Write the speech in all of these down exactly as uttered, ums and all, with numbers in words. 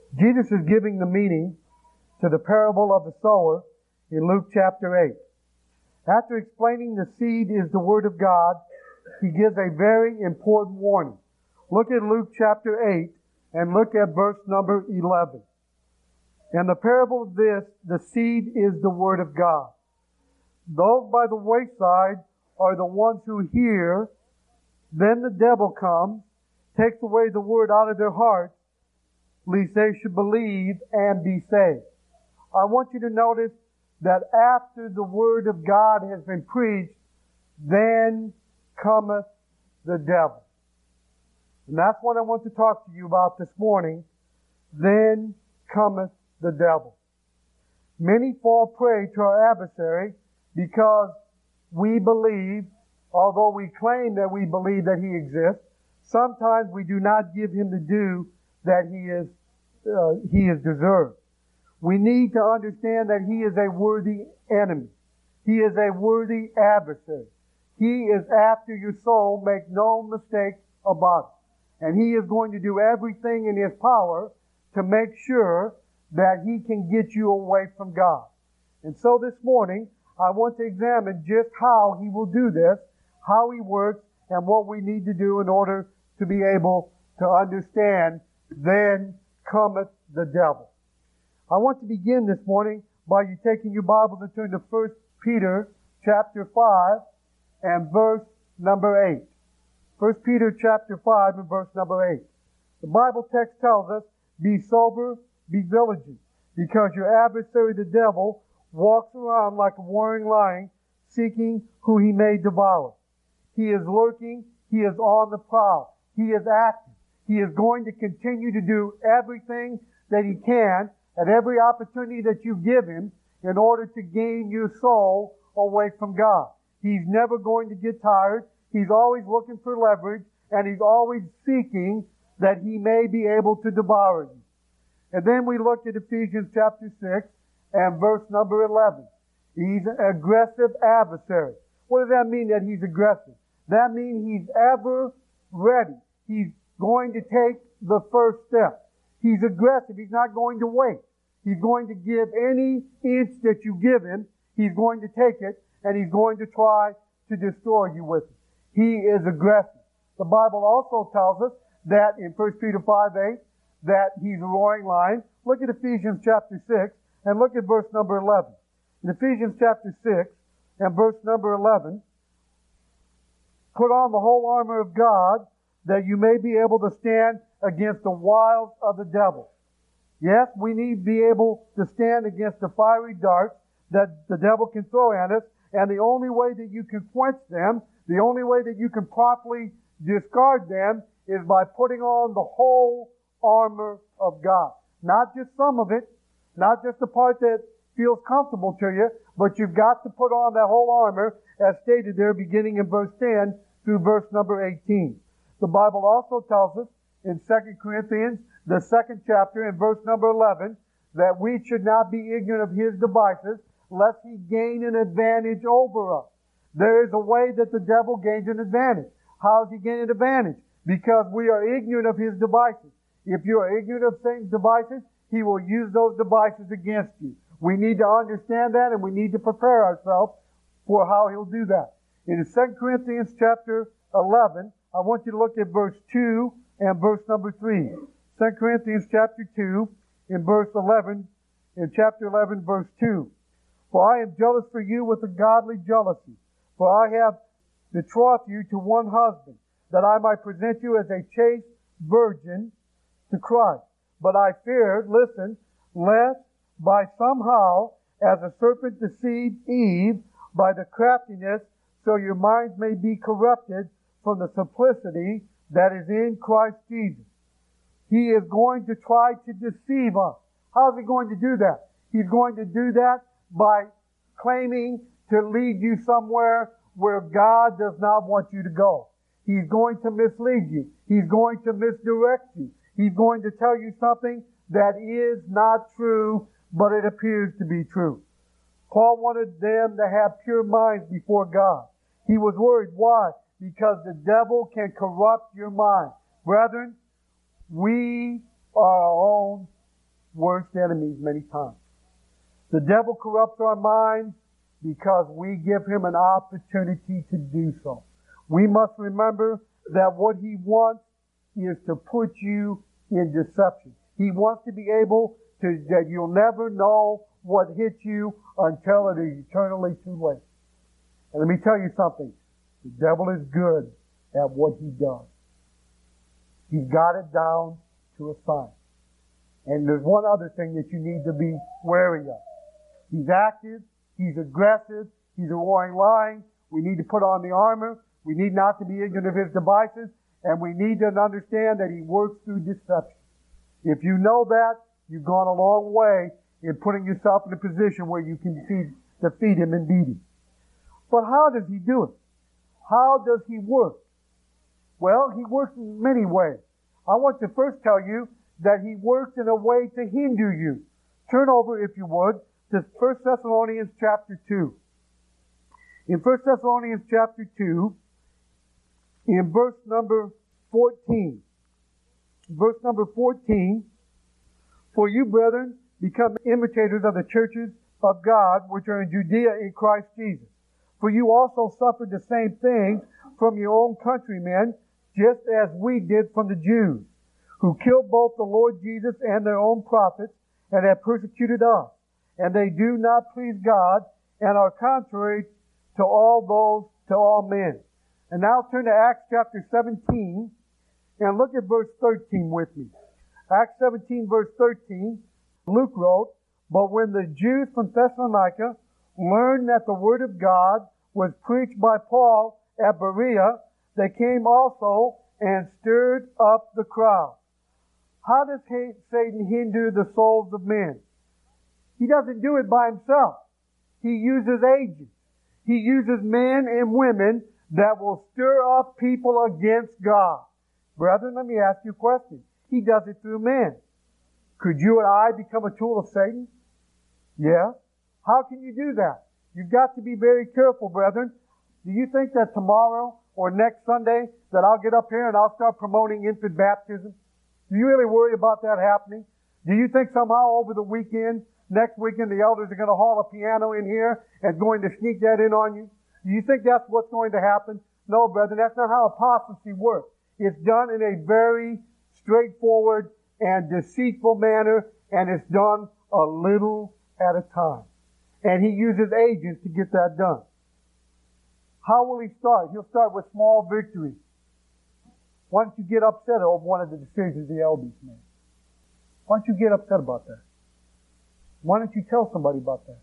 Jesus is giving the meaning to the parable of the sower in Luke chapter eight. After explaining the seed is the Word of God, He gives a very important warning. Look at Luke chapter eight and look at verse number eleven. In the parable of this, the seed is the Word of God. Those by the wayside are the ones who hear. Then the devil comes, takes away the Word out of their hearts, lest they should believe and be saved. I want you to notice that after the Word of God has been preached, then cometh the devil. And that's what I want to talk to you about this morning. Then cometh the devil. Many fall prey to our adversary because we believe, although we claim that we believe that He exists, sometimes we do not give Him the due that He is uh, He is deserved. We need to understand that He is a worthy enemy. He is a worthy adversary. He is after your soul, make no mistake about it. And He is going to do everything in His power to make sure that He can get you away from God. And so this morning, I want to examine just how He will do this, how He works, and what we need to do in order to be able to understand, then cometh the devil. I want to begin this morning by you taking your Bible and turn to First Peter chapter five and verse number eight. First Peter chapter five and verse number eight. The Bible text tells us, be sober, be vigilant, because your adversary the devil walks around like a roaring lion, seeking who he may devour. He is lurking, he is on the prowl, he is active. He is going to continue to do everything that he can at every opportunity that you give him in order to gain your soul away from God. He's never going to get tired. He's always looking for leverage, and he's always seeking that he may be able to devour you. And then we look at Ephesians chapter six and verse number eleven. He's an aggressive adversary. What does that mean that he's aggressive? That means he's ever ready. He's going to take the first step. He's aggressive. He's not going to wait. He's going to give any inch that you give him. He's going to take it, and he's going to try to destroy you with it. He is aggressive. The Bible also tells us that in First Peter five eight, that he's a roaring lion. Look at Ephesians chapter six and look at verse number eleven. In Ephesians chapter six and verse number eleven, put on the whole armor of God that you may be able to stand against the wiles of the devil. Yes, we need to be able to stand against the fiery darts that the devil can throw at us, and the only way that you can quench them, the only way that you can properly discard them, is by putting on the whole armor of God. Not just some of it, not just the part that feels comfortable to you, but you've got to put on that whole armor, as stated there beginning in verse ten through verse number eighteen. The Bible also tells us in Second Corinthians, the second chapter, in verse number eleven, that we should not be ignorant of his devices, lest he gain an advantage over us. There is a way that the devil gains an advantage. How does he gain an advantage? Because we are ignorant of his devices. If you are ignorant of Satan's devices, he will use those devices against you. We need to understand that, and we need to prepare ourselves for how he'll do that. In Second Corinthians chapter eleven, I want you to look at verse two and verse number three. Second Corinthians chapter two, in verse eleven, in chapter eleven, verse two. For I am jealous for you with a godly jealousy, for I have betrothed you to one husband, that I might present you as a chaste virgin to Christ. But I feared, listen, lest by somehow, as a serpent deceived Eve by the craftiness, so your minds may be corrupted from the simplicity that is in Christ Jesus. He is going to try to deceive us. How is he going to do that? He's going to do that by claiming to lead you somewhere where God does not want you to go. He's going to mislead you. He's going to misdirect you. He's going to tell you something that is not true, but it appears to be true. Paul wanted them to have pure minds before God. He was worried. Why? Because the devil can corrupt your mind. Brethren, we are our own worst enemies many times. The devil corrupts our minds because we give him an opportunity to do so. We must remember that what he wants is to put you in deception. He wants to be able to, that you'll never know what hit you until it is eternally too late. And let me tell you something. The devil is good at what he does. He's got it down to a science. And there's one other thing that you need to be wary of. He's active. He's aggressive. He's a roaring lion. We need to put on the armor. We need not to be ignorant of his devices. And we need to understand that he works through deception. If you know that, you've gone a long way in putting yourself in a position where you can defeat, defeat him and beat him. But how does he do it? How does he work? Well, he works in many ways. I want to first tell you that he works in a way to hinder you. Turn over, if you would, to First Thessalonians chapter two. In First Thessalonians chapter two, in verse number fourteen. Verse number fourteen, for you, brethren, become imitators of the churches of God which are in Judea in Christ Jesus. For you also suffered the same things from your own countrymen, just as we did from the Jews, who killed both the Lord Jesus and their own prophets, and have persecuted us. And they do not please God, and are contrary to all those, to all men. And now turn to Acts chapter seventeen, and look at verse thirteen with me. Acts seventeen, verse thirteen, Luke wrote, but when the Jews from Thessalonica learned that the word of God was preached by Paul at Berea, they came also and stirred up the crowd. How does Satan hinder the souls of men? He doesn't do it by himself. He uses agents. He uses men and women that will stir up people against God. Brethren, let me ask you a question. He does it through men. Could you and I become a tool of Satan? Yeah. How can you do that? You've got to be very careful, brethren. Do you think that tomorrow or next Sunday that I'll get up here and I'll start promoting infant baptism? Do you really worry about that happening? Do you think somehow over the weekend, next weekend, the elders are going to haul a piano in here and going to sneak that in on you? Do you think that's what's going to happen? No, brethren, that's not how apostasy works. It's done in a very straightforward and deceitful manner, and it's done a little at a time. And he uses agents to get that done. How will he start? He'll start with small victories. Why don't you get upset over one of the decisions the elders made? Why don't you get upset about that? Why don't you tell somebody about that?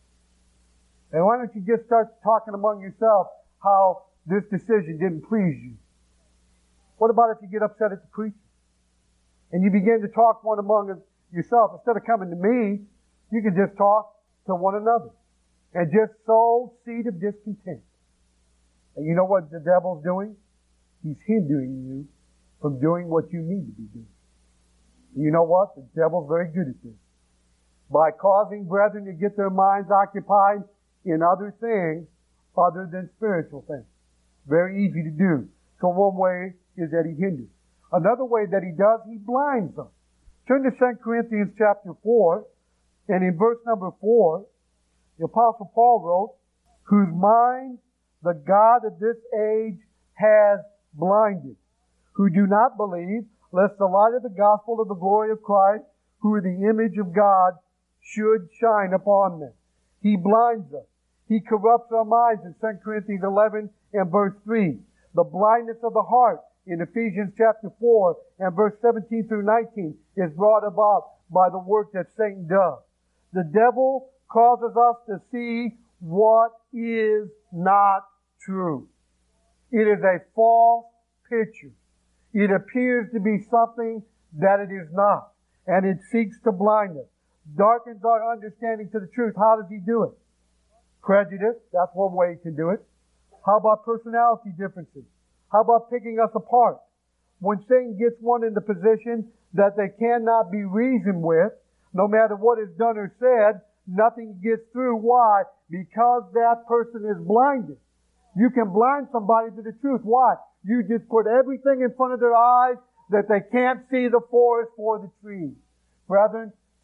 And why don't you just start talking among yourself how this decision didn't please you? What about if you get upset at the preacher? And you begin to talk one among yourself. Instead of coming to me, you can just talk to one another. And just sow seed of discontent. And you know what the devil's doing? He's hindering you from doing what you need to be doing. You know what? The devil's very good at this. By causing brethren to get their minds occupied in other things other than spiritual things. Very easy to do. So one way is that he hinders. Another way that he does, he blinds them. Turn to Second Corinthians chapter four, and in verse number four, the Apostle Paul wrote, whose mind the God of this age has blinded, who do not believe, lest the light of the gospel of the glory of Christ, who are the image of God, should shine upon them. He blinds us. He corrupts our minds in Second Corinthians eleven and verse three. The blindness of the heart in Ephesians chapter four and verse seventeen through nineteen is brought about by the work that Satan does. The devil causes us to see what is not true. It is a false picture. It appears to be something that it is not. And it seeks to blind us. Darkens our understanding to the truth. How does he do it? Prejudice. That's one way he can do it. How about personality differences? How about picking us apart? When Satan gets one in the position that they cannot be reasoned with, no matter what is done or said, nothing gets through. Why? Because that person is blinded. You can blind somebody to the truth. Why? You just put everything in front of their eyes that they can't see the forest for the trees. Brethren,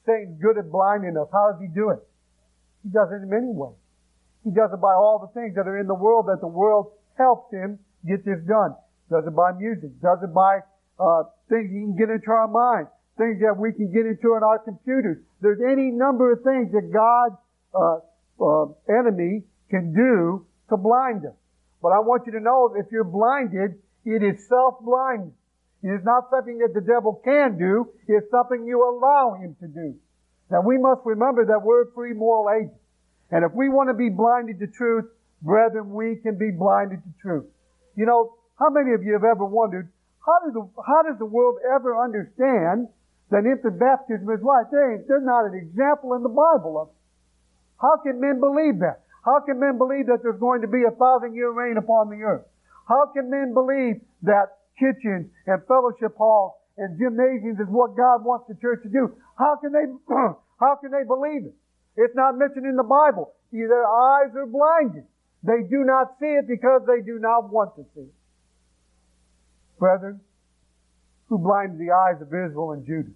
Satan's good at blinding us. How does he do it? He does it in many ways. He does it by all the things that are in the world that the world helps him get this done. Does it by music. Does it by uh, things he can get into our mind. Things that we can get into in our computers. There's any number of things that God's uh, uh, enemy can do to blind us. But I want you to know that if you're blinded, it is self-blindness. It is not something that the devil can do. It's something you allow him to do. Now we must remember that we're free moral agents. And if we want to be blinded to truth, brethren, we can be blinded to truth. You know, how many of you have ever wondered, how does the, how does the world ever understand that infant baptism is right? There, there's not an example in the Bible of it. How can men believe that? How can men believe that there's going to be a thousand year reign upon the earth? How can men believe that kitchens and fellowship halls and gymnasiums is what God wants the church to do? How can they, how can they believe it? It's not mentioned in the Bible. Their eyes are blinded. They do not see it because they do not want to see it. Brethren, who blinded the eyes of Israel and Judah?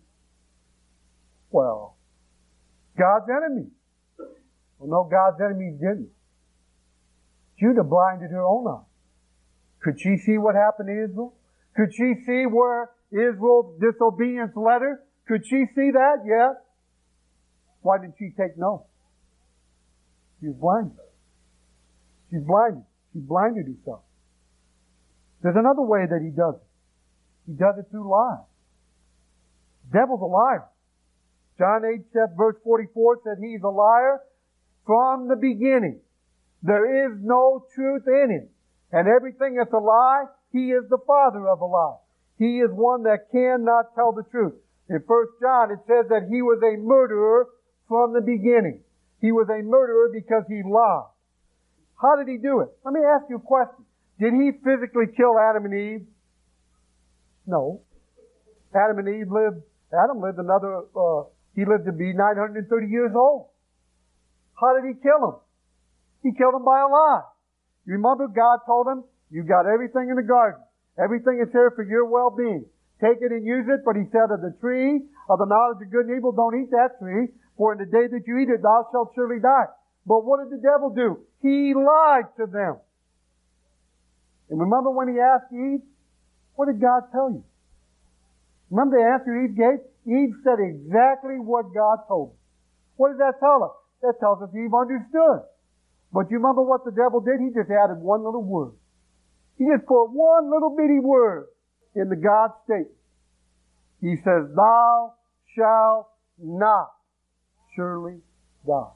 Well, God's enemies. Well, no, God's enemies didn't. Judah blinded her own eyes. Could she see what happened to Israel? Could she see where Israel's disobedience led her? Could she see that? Yes. Why didn't she take note? She was blinded. She's blinded. She blinded herself. There's another way that he does it. He does it through lies. The devil's a liar. John eight, verse forty-four said he's a liar from the beginning. There is no truth in him. And everything that's a lie, he is the father of a lie. He is one that cannot tell the truth. In First John, it says that he was a murderer from the beginning. He was a murderer because he lied. How did he do it? Let me ask you a question. Did he physically kill Adam and Eve? No. Adam and Eve lived, Adam lived another, uh, he lived to be nine hundred thirty years old. How did he kill him? He killed him by a lie. You remember God told him, you got everything in the garden. Everything is here for your well-being. Take it and use it. But he said of the tree of the knowledge of good and evil, don't eat that tree. For in the day that you eat it, thou shalt surely die. But what did the devil do? He lied to them. And remember when he asked Eve, what did God tell you? Remember the answer Eve gave? Eve said exactly what God told her. What does that tell us? That tells us Eve understood. But you remember what the devil did? He just added one little word. He just put one little bitty word in the God statement. He says, thou shalt not surely die.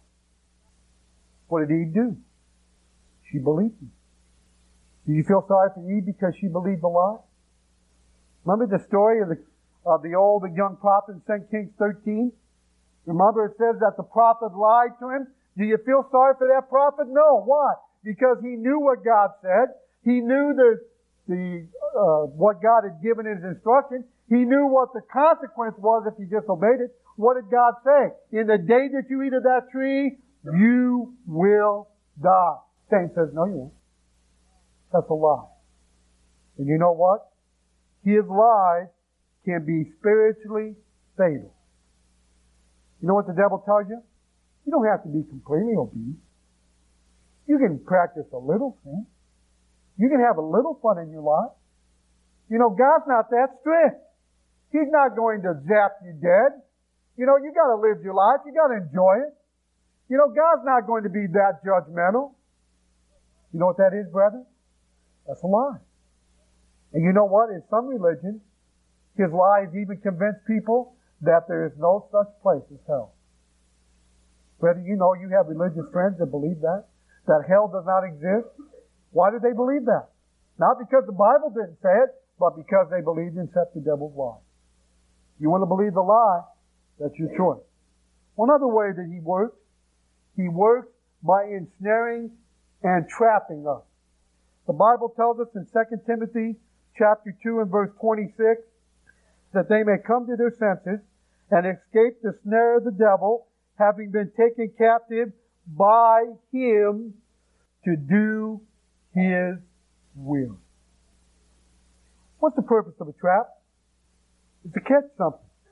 What did Eve do? She believed him. Do you feel sorry for Eve because she believed the lie? Remember the story of the of the old and young prophet in Second Kings thirteen? Remember it says that the prophet lied to him? Do you feel sorry for that prophet? No. Why? Because he knew what God said. He knew the, the uh, what God had given in his instruction. He knew what the consequence was if he disobeyed it. What did God say? In the day that you eat of that tree, you will die. Satan says, no, you won't. That's a lie. And you know what? His lies can be spiritually fatal. You know what the devil tells you? You don't have to be completely obedient. You can practice a little thing. You can have a little fun in your life. You know, God's not that strict. He's not going to zap you dead. You know, you gotta live your life. You gotta enjoy it. You know, God's not going to be that judgmental. You know what that is, brethren? That's a lie. And you know what? In some religions, his lies even convince people that there is no such place as hell. Whether you know you have religious friends that believe that, that hell does not exist. Why do they believe that? Not because the Bible didn't say it, but because they believed in except the devil's lie. You want to believe the lie, that's your choice. One other way that he works, he works by ensnaring and trapping us. The Bible tells us in Second Timothy chapter two and verse twenty-six that they may come to their senses and escape the snare of the devil, having been taken captive by him to do his will. What's the purpose of a trap? It's to catch something.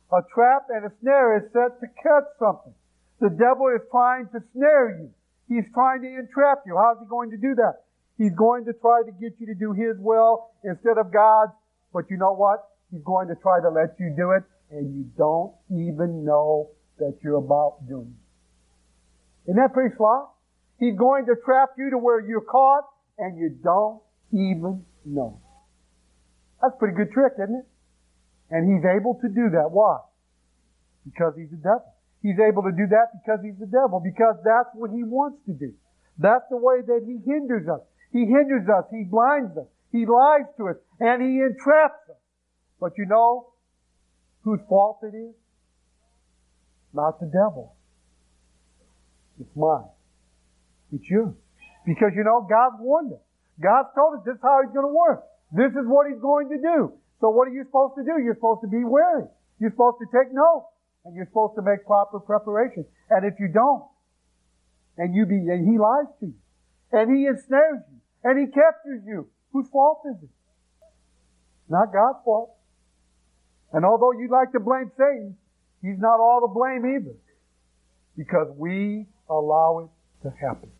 A trap and a snare is set to catch something. The devil is trying to snare you. He's trying to entrap you. How's he going to do that? He's going to try to get you to do his will instead of God's. But you know what? He's going to try to let you do it, and you don't even know that you're about doing it. Isn't that pretty sly? He's going to trap you to where you're caught, and you don't even know. That's a pretty good trick, isn't it? And he's able to do that. Why? Because he's the devil. He's able to do that because he's the devil, because that's what he wants to do. That's the way that he hinders us. He hinders us. He blinds us. He lies to us. And he entraps us. But you know whose fault it is? Not the devil. It's mine. It's yours. Because you know, God warned us. God told us this is how he's going to work. This is what he's going to do. So what are you supposed to do? You're supposed to be wary. You're supposed to take note. And you're supposed to make proper preparation. And if you don't, and you be, and he lies to you, and he ensnares you, and he captures you, whose fault is it? Not God's fault. And although you'd like to blame Satan, he's not all to blame either. Because we allow it to happen.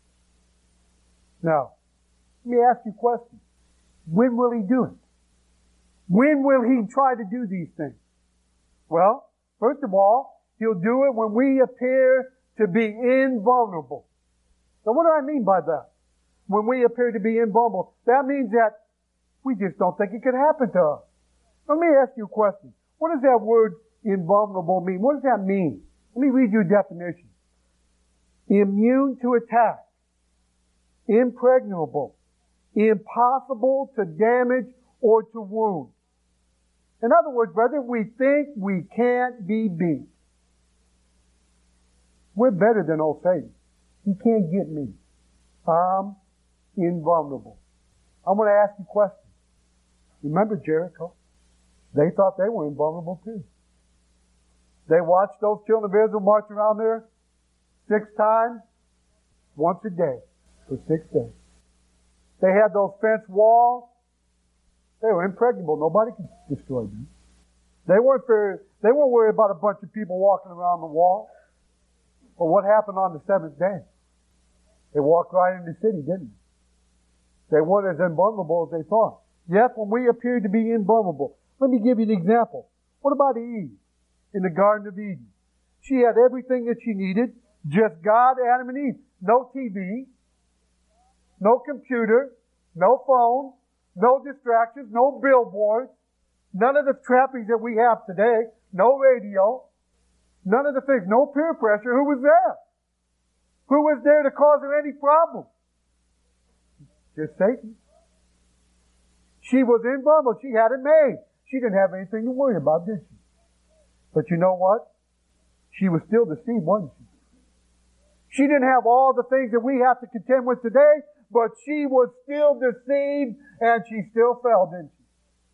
Now, let me ask you a question. When will he do it? When will he try to do these things? Well, first of all, he'll do it when we appear to be invulnerable. So what do I mean by that? When we appear to be invulnerable, that means that we just don't think it could happen to us. Let me ask you a question. What does that word invulnerable mean? What does that mean? Let me read you a definition. Immune to attack. Impregnable. Impossible to damage or to wound. In other words, brother, we think we can't be beat. We're better than old Satan. He can't get me. I'm invulnerable. I want to ask you a question. Remember Jericho? They thought they were invulnerable too. They watched those children of Israel march around there six times, once a day, for six days. They had those fence walls. They were impregnable. Nobody could destroy them. They weren't very, they weren't worried about a bunch of people walking around the wall. But what happened on the seventh day? They walked right into the city, didn't they? They weren't as invulnerable as they thought. Yes, when we appeared to be invulnerable. Let me give you an example. What about Eve in the Garden of Eden? She had everything that she needed. Just God, Adam, and Eve. No T V. No computer. No phone. No distractions. No billboards. None of the trappings that we have today. No radio. None of the things. No peer pressure. Who was there? Who was there to cause her any problem? Just Satan. She was invulnerable. She had it made. She didn't have anything to worry about, did she? But you know what? She was still deceived, wasn't she? She didn't have all the things that we have to contend with today, but she was still deceived and she still fell, didn't she?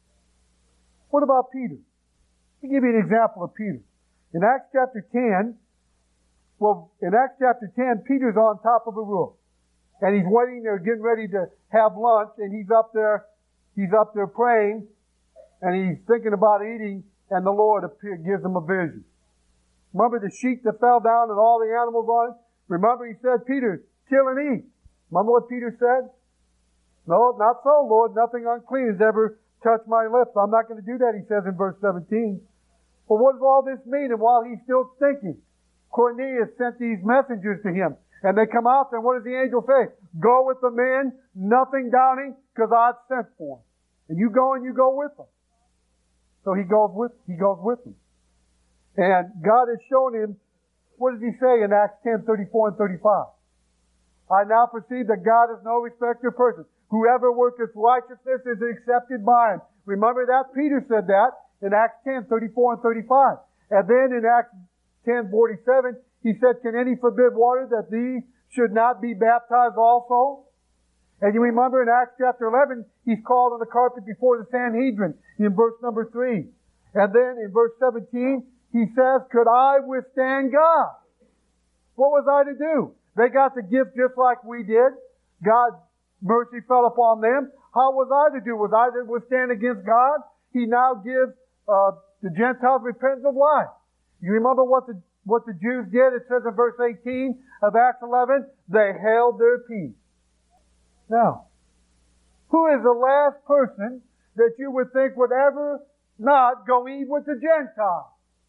What about Peter? Let me give you an example of Peter. In Acts chapter ten, well, in Acts chapter ten, Peter's on top of a roof. And he's waiting there, getting ready to have lunch, and he's up there, he's up there praying, and he's thinking about eating, and the Lord appears, gives him a vision. Remember the sheep that fell down and all the animals on it? Remember he said, Peter, kill and eat. Remember what Peter said? No, not so, Lord. Nothing unclean has ever touched my lips. I'm not going to do that, he says in verse seventeen. Well, what does all this mean? And while he's still thinking, Cornelius sent these messengers to him. And they come out there, and what does the angel say? Go with the men, nothing doubting, because I've sent for them. And you go and you go with them. So he goes with, he goes with them. And God has shown him, what does he say in Acts ten, thirty-four and thirty-five? I now perceive that God is no respecter of persons. Whoever worketh righteousness is accepted by him. Remember that? Peter said that in Acts ten, thirty-four and thirty-five. And then in Acts ten, forty-seven, he said, can any forbid water that these should not be baptized also? And you remember in Acts chapter eleven, he's called on the carpet before the Sanhedrin in verse number three. And then in verse seventeen, he says, could I withstand God? What was I to do? They got the gift just like we did. God's mercy fell upon them. How was I to do? Was I to withstand against God? He now gives uh, the Gentiles repentance of life. You remember what the what the Jews did? It says in verse eighteen of Acts eleven, they held their peace. Now, who is the last person that you would think would ever not go eat with the Gentiles?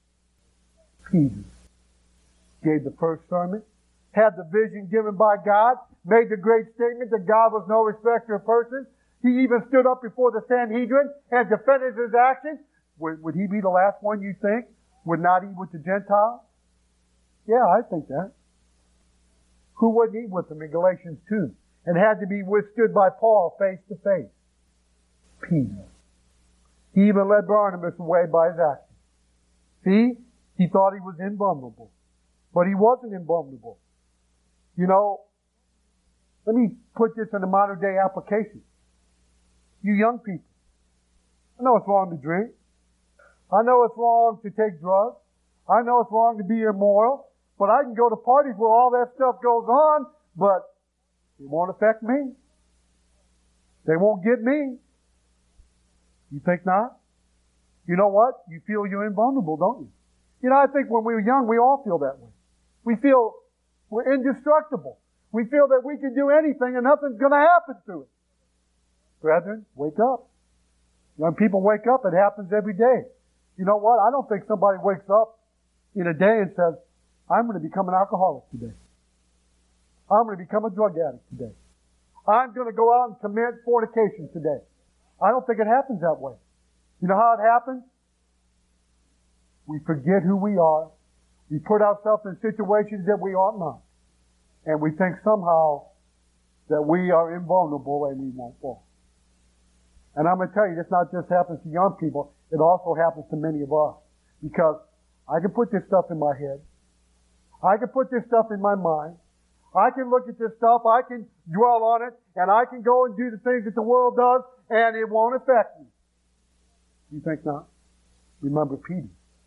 Peter gave the first sermon, had the vision given by God, made the great statement that God was no respecter of persons. He even stood up before the Sanhedrin and defended his actions. Would, would he be the last one you think would not eat with the Gentiles? Yeah, I think that. Who wouldn't eat with them in Galatians two and had to be withstood by Paul face to face? Peter. He even led Barnabas away by his actions. See, he thought he was invulnerable, but he wasn't invulnerable. You know, let me put this in a modern day application. You young people, I know it's wrong to drink. I know it's wrong to take drugs. I know it's wrong to be immoral. But I can go to parties where all that stuff goes on, but it won't affect me. They won't get me. You think not? You know what? You feel you're invulnerable, don't you? You know, I think when we were young, we all feel that way. We feel we're indestructible. We feel that we can do anything and nothing's going to happen to us. Brethren, wake up. When people wake up, it happens every day. You know what? I don't think somebody wakes up in a day and says, I'm going to become an alcoholic today. I'm going to become a drug addict today. I'm going to go out and commit fornication today. I don't think it happens that way. You know how it happens? We forget who we are. We put ourselves in situations that we ought not. And we think somehow that we are invulnerable and we won't fall. And I'm going to tell you, this not just happens to young people. It also happens to many of us. Because I can put this stuff in my head. I can put this stuff in my mind. I can look at this stuff. I can dwell on it. And I can go and do the things that the world does. And it won't affect me. You think not? Remember Peter.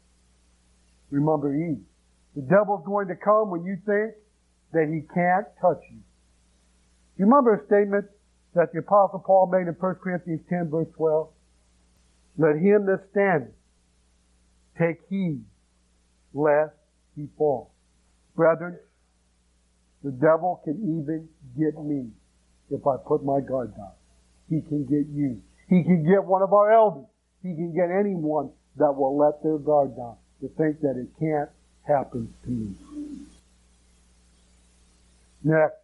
Remember Eve. The devil's going to come when you think that he can't touch you. You remember a statement that the Apostle Paul made in First Corinthians ten, verse twelve? Let him that standeth take heed lest he fall. Brethren, the devil can even get me if I put my guard down. He can get you. He can get one of our elders. He can get anyone that will let their guard down to think that it can't happen to me. Next,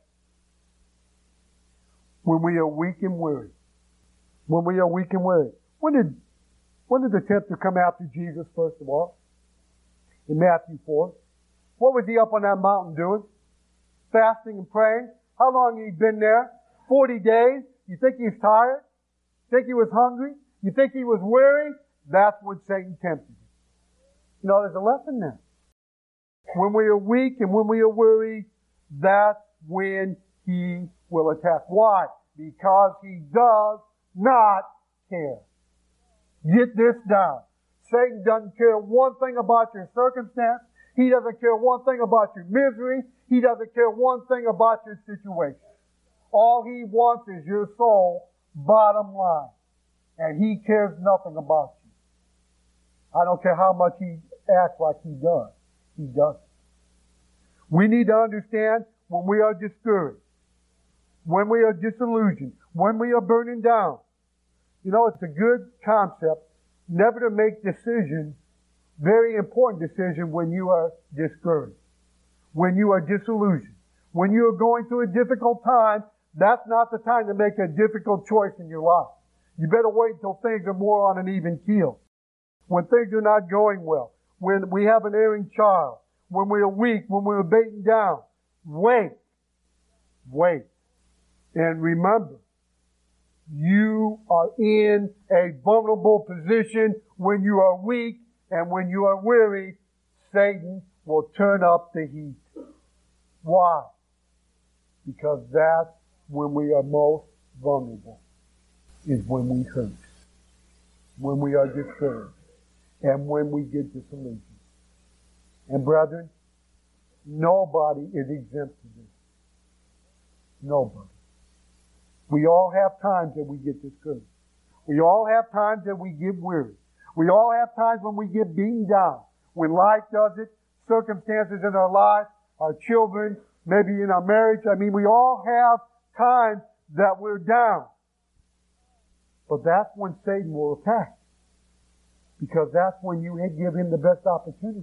when we are weak and weary. When we are weak and weary. When did, when did the tempter come after Jesus, first of all? In Matthew four. What was he up on that mountain doing? Fasting and praying. How long had he been there? Forty days. You think he was tired? You think he was hungry? You think he was weary? That's when Satan tempted him. You know, there's a lesson there. When we are weak and when we are weary, that's when he will attack. Why? Because he does not care. Get this down. Satan doesn't care one thing about your circumstance. He doesn't care one thing about your misery. He doesn't care one thing about your situation. All he wants is your soul, bottom line. And he cares nothing about you. I don't care how much he acts like he does. He doesn't. We need to understand when we are discouraged, when we are disillusioned, when we are burning down. You know, it's a good concept never to make decisions, very important decisions, when you are discouraged, when you are disillusioned, when you are going through a difficult time. That's not the time to make a difficult choice in your life. You better wait until things are more on an even keel. When things are not going well, when we have an erring child, when we are weak, when we are beaten down, wait. Wait. And remember, you are in a vulnerable position when you are weak, and when you are weary, Satan will turn up the heat. Why? Because that's when we are most vulnerable, is when we hurt, when we are discouraged, and when we get disillusioned. And brethren, nobody is exempt from this. Nobody. We all have times that we get discouraged. We all have times that we get weary. We all have times when we get beaten down. When life does it, circumstances in our life, our children, maybe in our marriage. I mean, we all have times that we're down. But that's when Satan will attack. Because that's when you give him the best opportunity.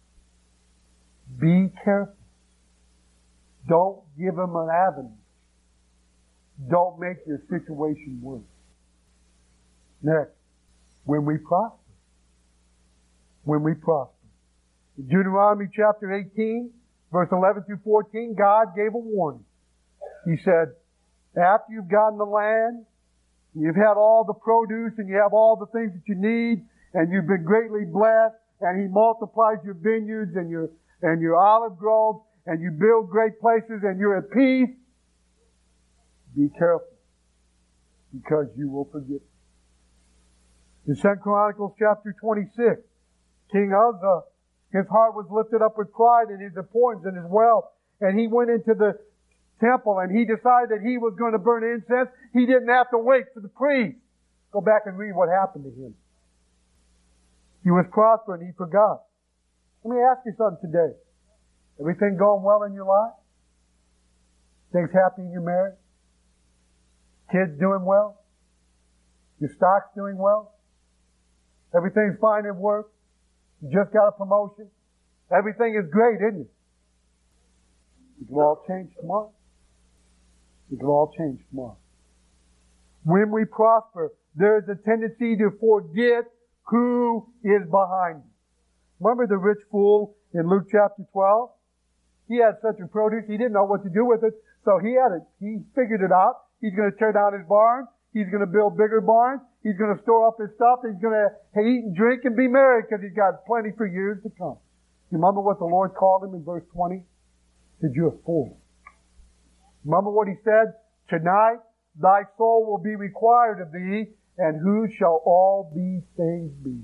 Be careful. Don't give him an avenue. Don't make your situation worse. Next, when we prosper. When we prosper. In Deuteronomy chapter eighteen, verse eleven through fourteen, God gave a warning. He said, after you've gotten the land, you've had all the produce and you have all the things that you need, and you've been greatly blessed, and He multiplies your vineyards and your and your olive groves, and you build great places, and you're at peace. Be careful, because you will forget. In Second Chronicles chapter twenty-six, King Uzzah, his heart was lifted up with pride in his importance and his wealth, and he went into the temple and he decided that he was going to burn incense. He didn't have to wait for the priest. Go back and read what happened to him. He was prospering, he forgot. Let me ask you something today. Everything going well in your life? Things happy in your marriage? Kids doing well? Your stock's doing well? Everything's fine at work? You just got a promotion? Everything is great, isn't it? It will all change tomorrow. It will all change tomorrow. When we prosper, there is a tendency to forget who is behind you. Remember the rich fool in Luke chapter twelve? He had such a produce, he didn't know what to do with it, so he had it. He figured it out. He's going to tear down his barn. He's going to build bigger barns. He's going to store up his stuff. He's going to eat and drink and be merry because he's got plenty for years to come. You remember what the Lord called him in verse twenty? He said, you're a fool. Remember what he said? Tonight thy soul will be required of thee, and who shall all these things be?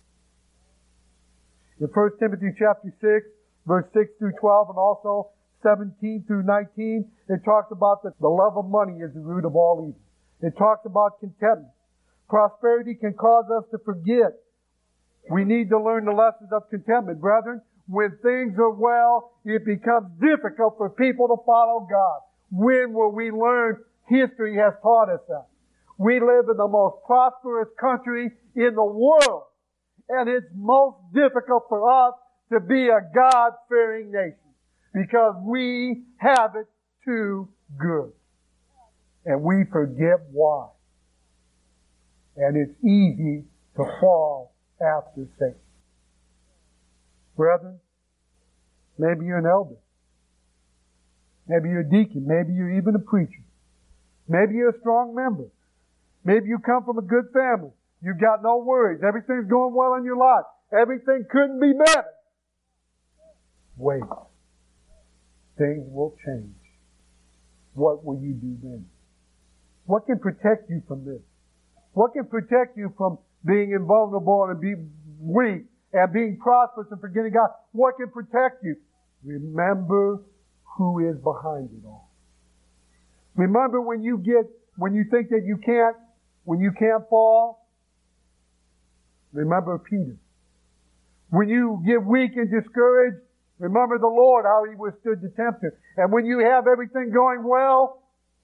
In First Timothy chapter six, verse six through twelve, and also seventeen through nineteen, it talks about that the love of money is the root of all evil. It talks about contentment. Prosperity can cause us to forget. We need to learn the lessons of contentment. Brethren, when things are well, it becomes difficult for people to follow God. When will we learn? History has taught us that. We live in the most prosperous country in the world. And it's most difficult for us to be a God-fearing nation because we have it too good. And we forget why. And it's easy to fall after Satan. Brethren, maybe you're an elder. Maybe you're a deacon. Maybe you're even a preacher. Maybe you're a strong member. Maybe you come from a good family. You've got no worries. Everything's going well in your life. Everything couldn't be better. Wait. Things will change. What will you do then? What can protect you from this? What can protect you from being invulnerable and being weak and being prosperous and forgetting God? What can protect you? Remember who is behind it all. Remember when you get, when you think that you can't, when you can't fall, remember Peter. When you get weak and discouraged, remember the Lord, how He withstood the tempter. And when you have everything going well,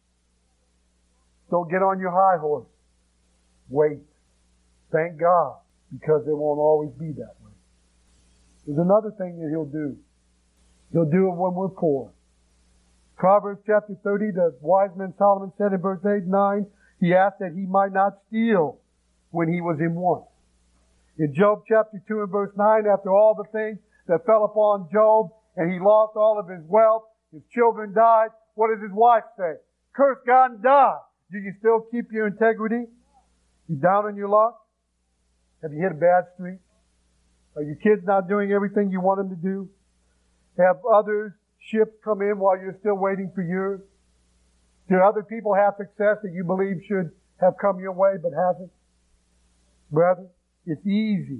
don't get on your high horse. Wait. Thank God, because it won't always be that way. There's another thing that He'll do. He'll do it when we're poor. Proverbs chapter thirty, the wise man Solomon said in verse eight and nine, he asked that he might not steal when he was in want. In Job chapter two and verse nine, after all the things that fell upon Job, and he lost all of his wealth, his children died, what does his wife say? Curse God and die. Do you still keep your integrity? You down on your luck? Have you hit a bad streak? Are your kids not doing everything you want them to do? Have others ships come in while you're still waiting for yours? Do other people have success that you believe should have come your way but hasn't? Brother, it's easy.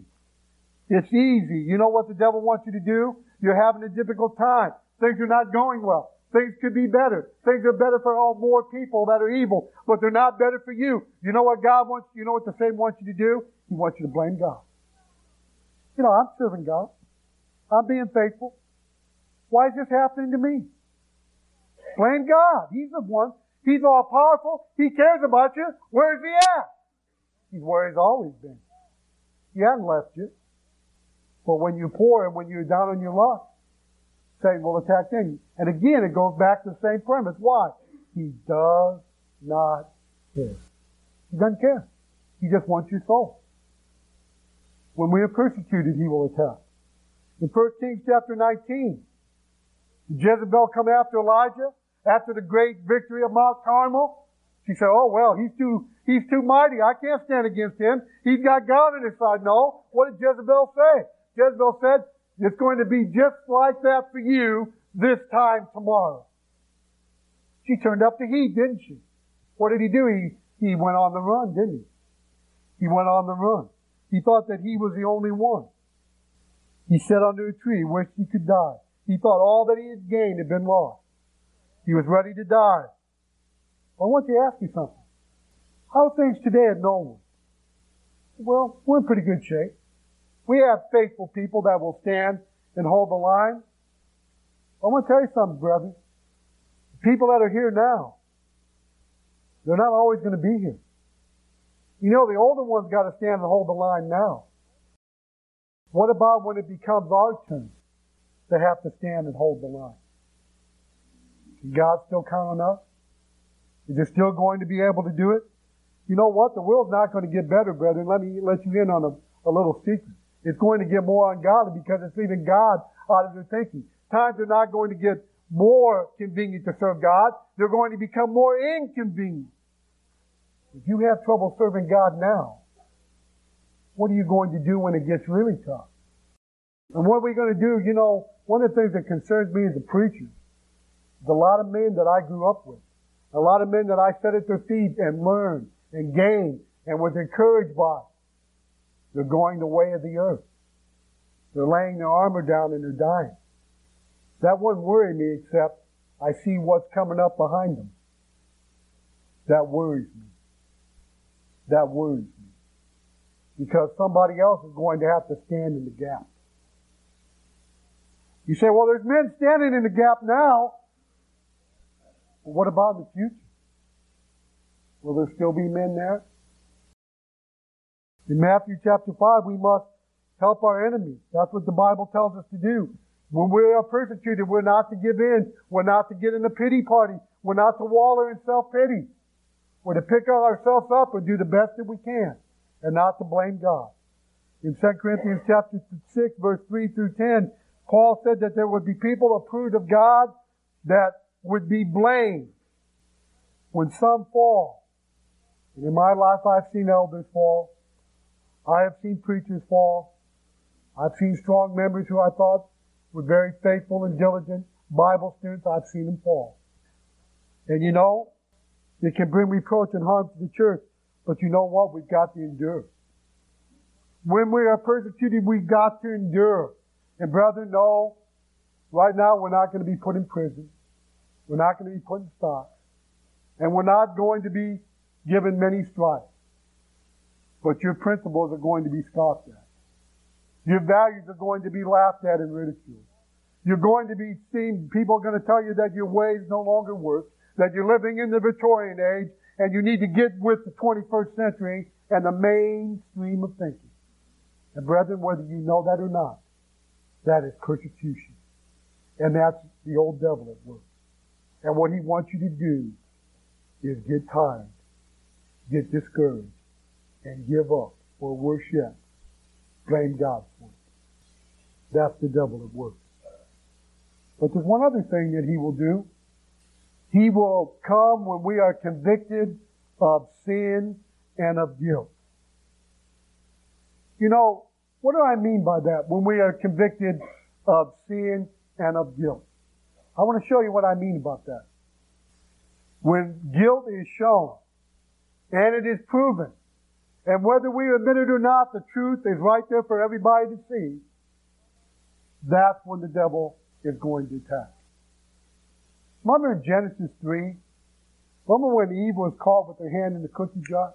It's easy. You know what the devil wants you to do? You're having a difficult time. Things are not going well. Things could be better. Things are better for all more people that are evil, but they're not better for you. You know what God wants, you know what the Satan wants you to do? He wants you to blame God. You know, I'm serving God. I'm being faithful. Why is this happening to me? Blame God. He's the one. He's all powerful. He cares about you. Where's He at? He's where He's always been. He hasn't left you. But when you're poor and when you're down on your luck, Satan will attack you. And again, it goes back to the same premise. Why? He does not care. He doesn't care. He just wants your soul. When we are persecuted, He will attack. In First Kings chapter nineteen, Jezebel come after Elijah after the great victory of Mount Carmel. She said, oh, well, he's too, he's too mighty. I can't stand against him. He's got God on his side. No. What did Jezebel say? Jezebel said, it's going to be just like that for you this time tomorrow. She turned up the heat, didn't she? What did he do? He, he went on the run, didn't he? He went on the run. He thought that he was the only one. He sat under a tree, wished he could die. He thought all that he had gained had been lost. He was ready to die. I want to ask you something. How are things today at Knollwood? Well, we're in pretty good shape. We have faithful people that will stand and hold the line. I want to tell you something, brothers. The people that are here now, they're not always going to be here. You know, the older ones got to stand and hold the line now. What about when it becomes our turn to have to stand and hold the line? Can God still count on us? Is He still going to be able to do it? You know what? The world's not going to get better, brethren. Let me let you in on a, a little secret. It's going to get more ungodly because it's leaving God out of their thinking. Times are not going to get more convenient to serve God. They're going to become more inconvenient. If you have trouble serving God now, what are you going to do when it gets really tough? And what are we going to do? You know, one of the things that concerns me as a preacher is a lot of men that I grew up with, a lot of men that I sat at their feet and learned and gained and was encouraged by. They're going the way of the earth. They're laying their armor down and they're dying. That wouldn't worry me except I see what's coming up behind them. That worries me. That worries me. Because somebody else is going to have to stand in the gap. You say, well, there's men standing in the gap now. Well, what about in the future? Will there still be men there? In Matthew chapter five, we must help our enemies. That's what the Bible tells us to do. When we are persecuted, we're not to give in. We're not to get in a pity party. We're not to wallow in self-pity. We're to pick ourselves up and do the best that we can and not to blame God. In Second Corinthians chapter six, verse three through ten, Paul said that there would be people approved of God that would be blamed when some fall. And in my life, I've seen elders fall. I have seen preachers fall. I've seen strong members who I thought were very faithful and diligent Bible students. I've seen them fall. And you know, it can bring reproach and harm to the church. But you know what? We've got to endure. When we are persecuted, we've got to endure. And brethren, no, right now we're not going to be put in prison. We're not going to be put in stocks. And we're not going to be given many stripes. But your principles are going to be scoffed at. Your values are going to be laughed at and ridiculed. You're going to be seen, people are going to tell you that your ways no longer work, that you're living in the Victorian age, and you need to get with the twenty-first century and the mainstream of thinking. And brethren, whether you know that or not, that is persecution. And that's the old devil at work. And what he wants you to do is get tired, get discouraged, and give up, or worse yet, blame God for it. That's the devil at work. But there's one other thing that he will do. He will come when we are convicted of sin and of guilt. You know, what do I mean by that? When we are convicted of sin and of guilt. I want to show you what I mean about that. When guilt is shown and it is proven, and whether we admit it or not, the truth is right there for everybody to see, that's when the devil is going to attack. Remember in Genesis three? Remember when Eve was caught with her hand in the cookie jar?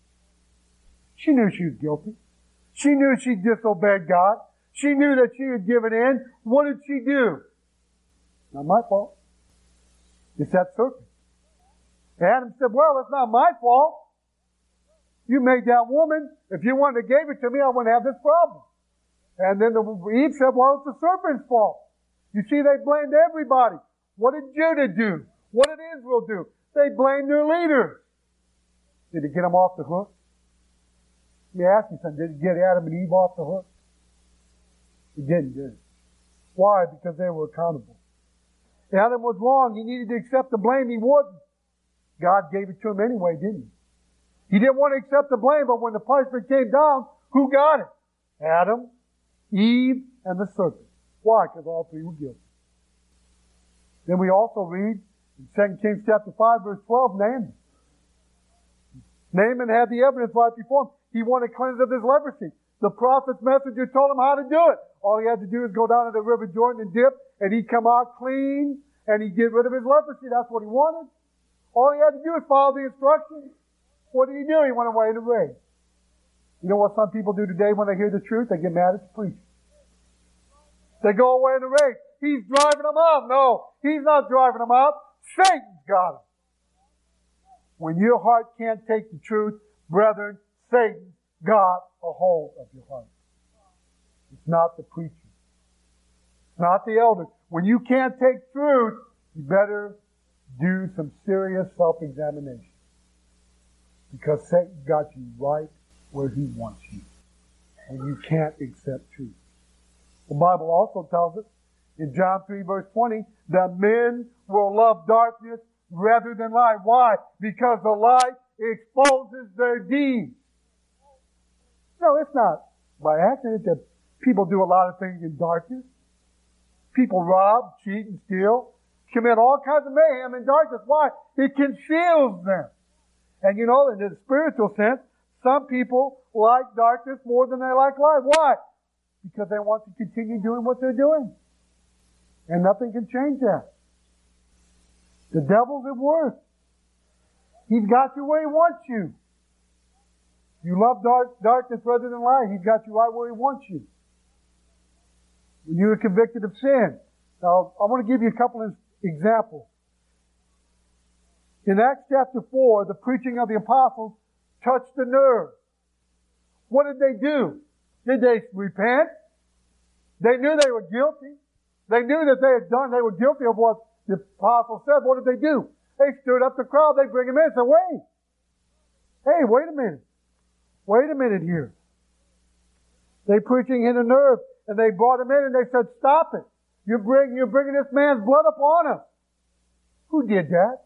She knew she was guilty. She knew she disobeyed God. She knew that she had given in. What did she do? Not my fault. It's that serpent. Adam said, well, it's not my fault. You made that woman. If you wouldn't have gave it to me, I wouldn't have this problem. And then the, Eve said, well, it's the serpent's fault. You see, they blamed everybody. What did Judah do? What did Israel do? They blamed their leaders. Did it get them off the hook? Let me ask you something. Did it get Adam and Eve off the hook? It didn't, did it? Why? Because they were accountable. Adam was wrong. He needed to accept the blame. He wouldn't. God gave it to him anyway, didn't he? He didn't want to accept the blame, but when the punishment came down, who got it? Adam, Eve, and the serpent. Why? Because all three were guilty. Then we also read in Second Kings chapter five, verse twelve, Naaman. Naaman had the evidence right before him. He wanted cleansed of his leprosy. The prophet's messenger told him how to do it. All he had to do is go down to the river Jordan and dip, and he'd come out clean, and he'd get rid of his leprosy. That's what he wanted. All he had to do was follow the instructions. What did he do? He went away in a rage. You know what some people do today when they hear the truth? They get mad at the preacher. They go away in a rage. He's driving them out. No, he's not driving them out. Satan's got him. When your heart can't take the truth, brethren, Satan got a hold of your heart. It's not the preacher. It's not the elders. When you can't take truth, you better do some serious self-examination. Because Satan got you right where he wants you. And you can't accept truth. The Bible also tells us in John three verse twenty that men will love darkness rather than light. Why? Because the light exposes their deeds. No, it's not by accident that people do a lot of things in darkness. People rob, cheat, and steal. Commit all kinds of mayhem in darkness. Why? It conceals them. And you know, in the spiritual sense, some people like darkness more than they like light. Why? Because they want to continue doing what they're doing. And nothing can change that. The devil's at work. He's got you where he wants you. You love dark, darkness rather than light. He's got you right where he wants you. When you are convicted of sin. Now, I want to give you a couple of examples. In Acts chapter four, the preaching of the apostles touched the nerve. What did they do? Did they repent? They knew they were guilty. They knew that they had done, they were guilty of what the apostles said. What did they do? They stirred up the crowd. They bring him in and said, wait. Hey, wait a minute. Wait a minute here. They preaching in a nerve. And they brought him in and they said, stop it. You're, bring, you're bringing this man's blood upon us. Who did that?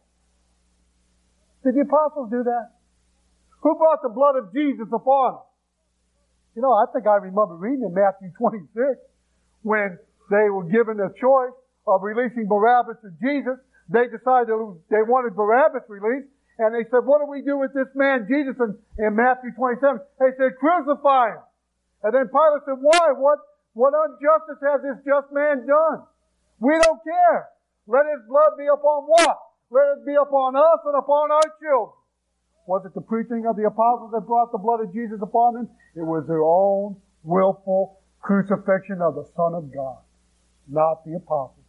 Did the apostles do that? Who brought the blood of Jesus upon us? You know, I think I remember reading in Matthew twenty-six when they were given a choice of releasing Barabbas or Jesus. They decided they wanted Barabbas released. And they said, what do we do with this man, Jesus? And in Matthew twenty-seven, they said, crucify him. And then Pilate said, why? What, what injustice has this just man done? We don't care. Let his blood be upon what? Let it be upon us and upon our children. Was it the preaching of the apostles that brought the blood of Jesus upon them? It was their own willful crucifixion of the Son of God, not the apostles.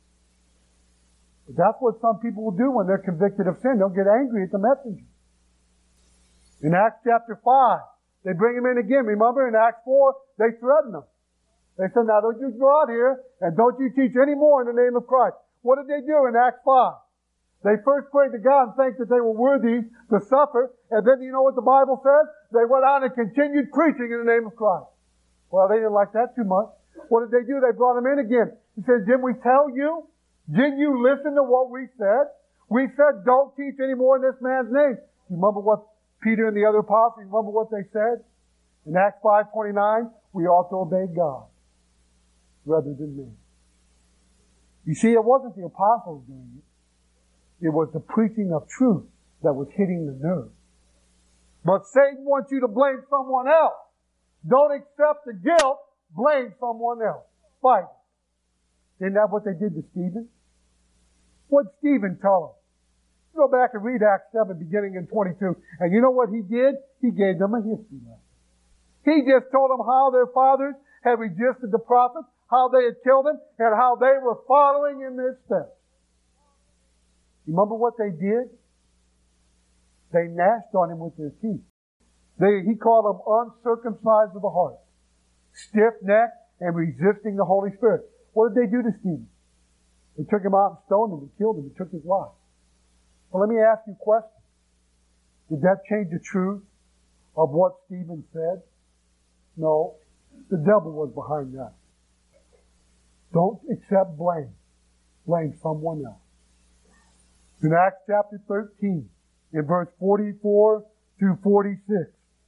But that's what some people will do when they're convicted of sin. They'll get angry at the messenger. In Acts chapter five, they bring him in again. Remember in Acts four, they threaten him. They said, now don't you go out here and don't you teach any more in the name of Christ. What did they do in Acts five? They first prayed to God and thanked that they were worthy to suffer. And then you know what the Bible says? They went on and continued preaching in the name of Christ. Well, they didn't like that too much. What did they do? They brought him in again. He said, didn't we tell you? Didn't you listen to what we said? We said, don't teach any more in this man's name. You remember what Peter and the other apostles, remember what they said? In Acts five twenty-nine, we ought to obey God rather than men. You see, it wasn't the apostles doing it. It was the preaching of truth that was hitting the nerve. But Satan wants you to blame someone else. Don't accept the guilt. Blame someone else. Fight. Isn't that what they did to Stephen? What did Stephen tell them? Go back and read Acts seven, beginning in twenty-two. And you know what he did? He gave them a history lesson. He just told them how their fathers had resisted the prophets, how they had killed him, and how they were following in their steps. You remember what they did? They gnashed on him with their teeth. They, he called them uncircumcised of the heart, stiff-necked, and resisting the Holy Spirit. What did they do to Stephen? They took him out and stoned him and killed him and took his life. Well, let me ask you a question. Did that change the truth of what Stephen said? No. The devil was behind that. Don't accept blame. Blame someone else. In Acts chapter thirteen, in verse forty-four through forty-six,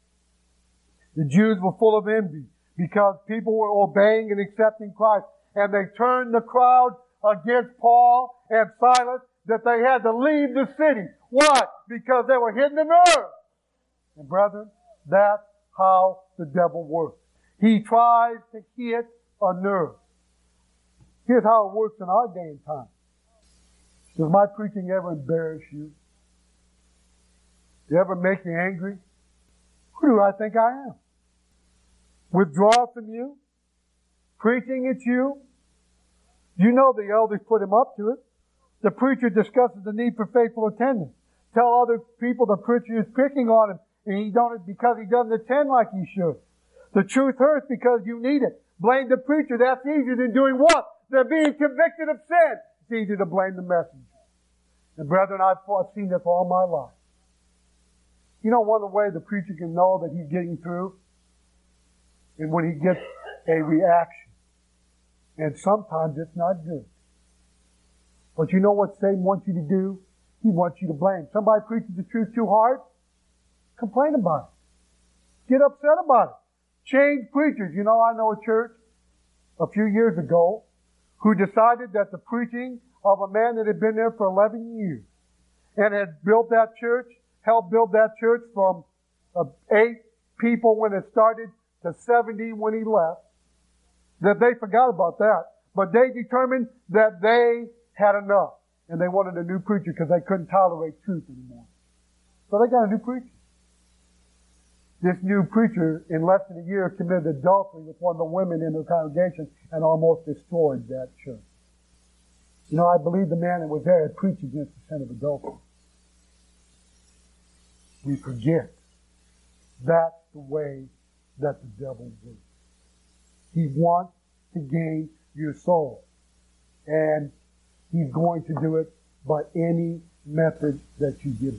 the Jews were full of envy because people were obeying and accepting Christ. And they turned the crowd against Paul and Silas that they had to leave the city. Why? Because they were hitting the nerve. And brethren, that's how the devil works. He tries to hit a nerve. Here's how it works in our day and time. Does my preaching ever embarrass you? Does it ever make you angry? Who do I think I am? Withdraw from you? Preaching at you? You know the elders put him up to it. The preacher discusses the need for faithful attendance. Tell other people the preacher is picking on him and he don't because he doesn't attend like he should. The truth hurts because you need it. Blame the preacher. That's easier than doing what? Than being convicted of sin. It's easier to blame the messenger. And brethren, I've seen this all my life. You know one of the ways the preacher can know that he's getting through? And when he gets a reaction. And sometimes it's not good. But you know what Satan wants you to do? He wants you to blame. Somebody preaches the truth too hard? Complain about it. Get upset about it. Change preachers. You know, I know a church a few years ago who decided that the preaching of a man that had been there for eleven years and had built that church, helped build that church from uh, eight people when it started to seventy when he left, that they forgot about that. But they determined that they had enough. And they wanted a new preacher because they couldn't tolerate truth anymore. So they got a new preacher. This new preacher, in less than a year, committed adultery with one of the women in the congregation and almost destroyed that church. You know, I believe the man that was there had preached against the sin of adultery. We forget. That's the way that the devil works. He wants to gain your soul. And he's going to do it by any method that you give him.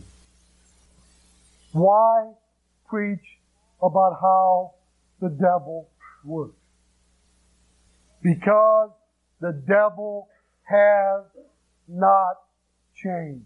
Why preach about how the devil works? Because the devil has not changed.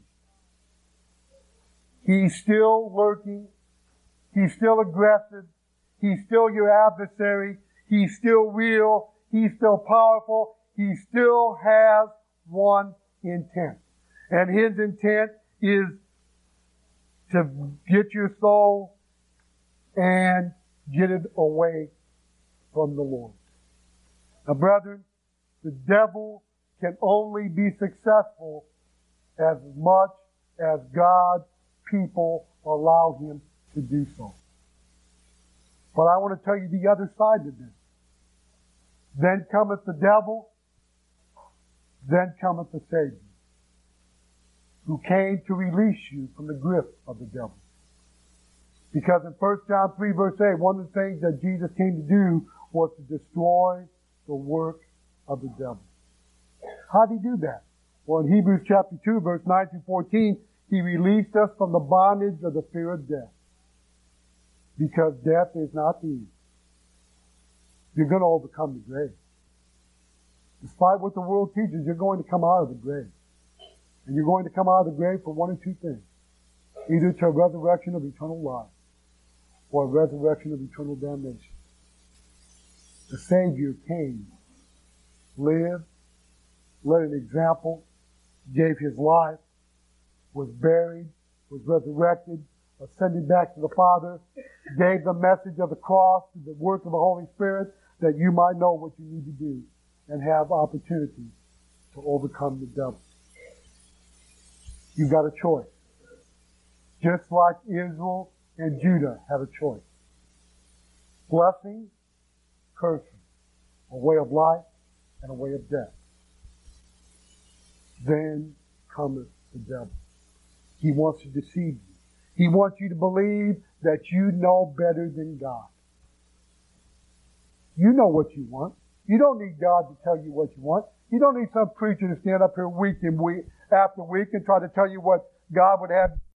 He's still lurking. He's still aggressive. He's still your adversary. He's still real. He's still powerful. He still has one intent. And his intent is to get your soul and get it away from the Lord. Now, brethren, the devil can only be successful as much as God's people allow him to do so. But I want to tell you the other side of this. Then cometh the devil, then cometh the Savior, who came to release you from the grip of the devil. Because in First John three verse eight, one of the things that Jesus came to do was to destroy the work of the devil. How did he do that? Well, in Hebrews chapter two verse nine through fourteen, he released us from the bondage of the fear of death. Because death is not the end. You're going to overcome the grave. Despite what the world teaches, you're going to come out of the grave. And you're going to come out of the grave for one of two things. Either to a resurrection of eternal life or a resurrection of eternal damnation. The Savior came, lived, led an example, gave his life, was buried, was resurrected, ascended back to the Father, gave the message of the cross, the work of the Holy Spirit, that you might know what you need to do and have opportunity to overcome the devil. You've got a choice. Just like Israel and Judah had a choice. Blessing, cursing. A way of life and a way of death. Then cometh the devil. He wants to deceive you. He wants you to believe that you know better than God. You know what you want. You don't need God to tell you what you want. You don't need some preacher to stand up here week and week after week and try to tell you what God would have